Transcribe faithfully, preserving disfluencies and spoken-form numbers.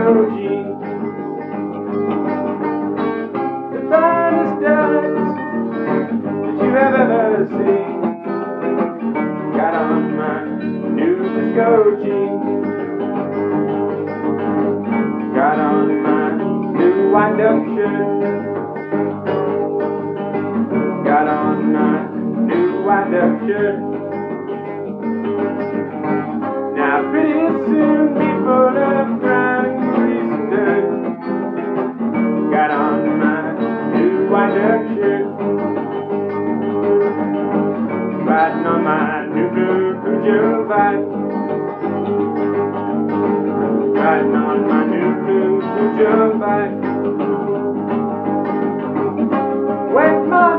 disco jeans. The finest duds that you've ever seen. Got on my new disco jeans. Got on my new wind-up shirt. Got on my new wind-up shirt. Now pretty soon be full of grime, grease and dirt. Got on my new wind-up shirt. Riding on my new blue Cujo bike. Riding on my new blue Cujo bike. Wait, my